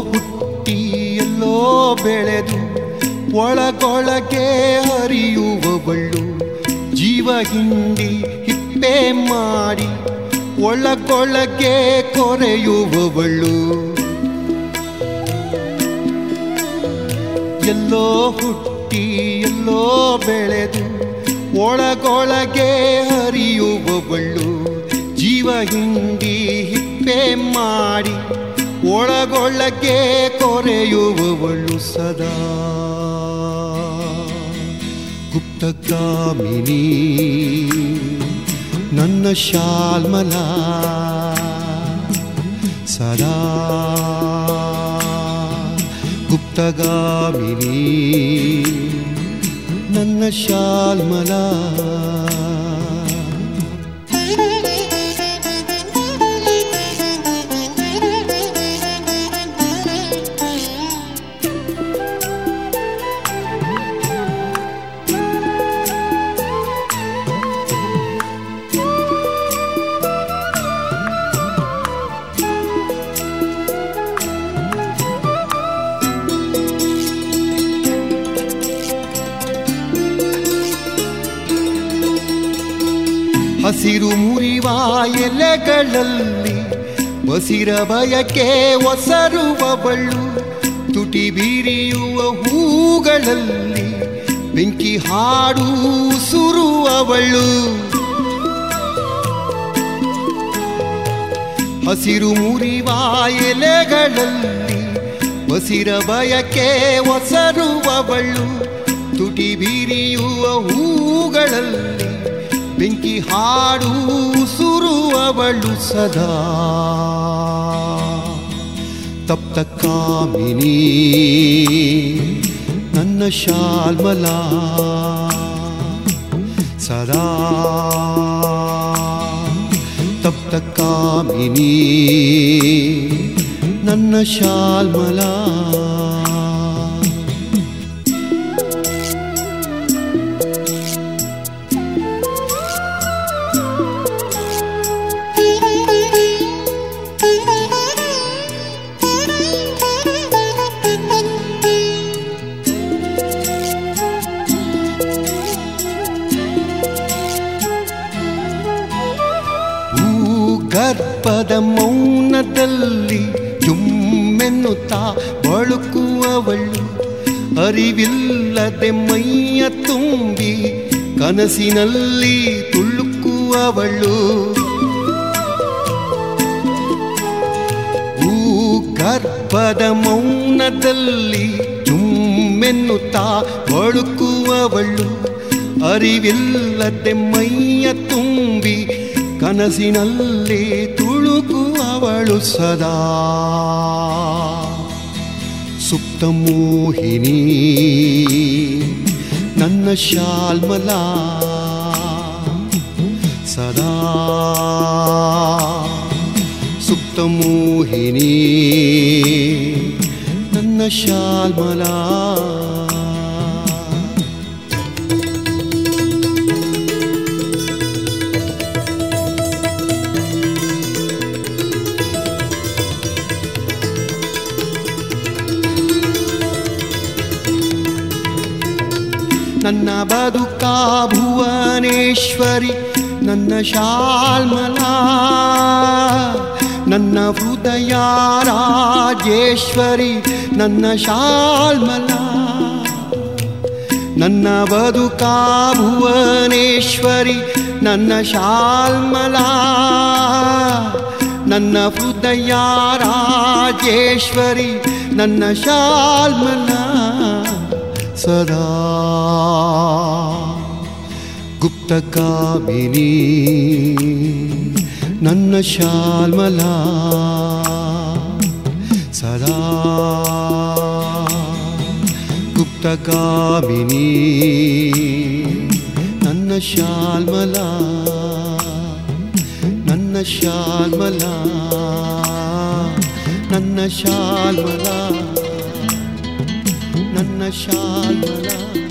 ಹುಟ್ಟಿ ಎಲ್ಲೋ ಬೆಳೆದು ಒಳಗೊಳಗೆ ಹರಿಯುವವಳು, ಜೀವ ಹಿಂಡಿ ಹಿಪ್ಪೆ ಮಾಡಿ ಒಳಗೊಳಗೆ ಕೊರೆಯುವವಳು. ಎಲ್ಲೋ ಹುಟ್ಟಿ ಎಲ್ಲೋ ಬೆಳೆದು ಒಳಗೊಳಗೆ ಹರಿಯುವವಳು, ಜೀವ ಹಿಂಡಿ ಹಿಪ್ಪೆ ಮಾಡಿ ಒಳಗೊಳಗೆ ಕೊರೆಯುವವಳು. ಸದಾ ಗುಪ್ತಗಾಮಿನಿ ನನ್ನ ಶಾಲ್ಮಲಾ, ಸದಾ ಗುಪ್ತಗಾಮಿನಿ ನನ್ನ ಶಾಲ್ಮಲಾ. ಹಸಿರು ಮುರಿವ ಎಲೆಗಳಲ್ಲಿ ಬಸಿರ ಬಯಕೆ ಒಸರುವವಳು, ತುಟಿ ಬೀರಿಯುವ ಹೂಗಳಲ್ಲಿ ಬೆಂಕಿ ಹಾಡು ಸುರುವವಳು. ಹಸಿರು ಮುರಿವ ಎಲೆಗಳಲ್ಲಿ ಬಸಿರ ಬಯಕೆ ಒಸರುವವಳು, ತುಟಿ ಬೀರಿಯುವ ಹೂಗಳಲ್ಲಿ ಬೆಂಕಿ ಹಾಡು ಸುರುವವಳು. ಸದಾ ತಪ್ತ ಕಾಮಿನಿ ನನ್ನ ಶಾಲ್ಮಲಾ, ಸದಾ ತಪ್ತ ಕಾಮಿನಿ ನನ್ನ ಶಾಲ್ಮಲಾ. ಗರ್ಭದ ಮೌನದಲ್ಲಿ ಜುಮ್ಮೆನ್ನುತ್ತಾ ಬಳುಕುವವಳು, ಅರಿವಿಲ್ಲದೆ ಮೈಯ ತುಂಬಿ ಕನಸಿನಲ್ಲಿ ತುಳುಕುವವಳು. ಗರ್ಭದ ಮೌನದಲ್ಲಿ ಜುಮ್ಮೆನ್ನುತ್ತಾ ಬಳುಕುವವಳು, ಅರಿವಿಲ್ಲದೆ ಮೈಯ ತುಂಬಿ ಕನಸಿನಲ್ಲಿ ತುಳುಕುವವಳು. ಸದಾ ಸುಪ್ತ ಮೋಹಿನಿ ನನ್ನ ಶಾಲ್ಮಲಾ, ಸದಾ ಸುಪ್ತ ಮೋಹಿನಿ ನನ್ನ ಶಾಲ್ಮಲಾ. ನನ್ನ ಬದುಕ ಭುವನೇಶ್ವರಿ ನನ್ನ ಶಾಲ್ಮಲಾ, ನನ್ನ ಹೃದಯ ರಾಜೇಶ್ವರಿ ನನ್ನ ಶಾಲ್ಮಲಾ. ನನ್ನ ಬದುಕ ಭುವನೇಶ್ವರಿ ನನ್ನ ಶಾಲ್ಮಲಾ, ನನ್ನ ಹೃದಯ ರಾಜೇಶ್ವರಿ ನನ್ನ ಶಾಲ್ಮಲಾ. ಸದಾ ಗುಪ್ತಗಾಮಿನಿ ನನ್ನ ಶಾಲ್ಮಲಾ, ಸದಾ ಗುಪ್ತಗಾಮಿನಿ ನನ್ನ ಶಾಲ್ಮಲಾ, ನನ್ನ ಶಾಲ್ಮಲಾ, ನನ್ನ ಶಾಲ್ಮಲಾ, ನನ್ನ ಶಾಲ್ಮಲಾ.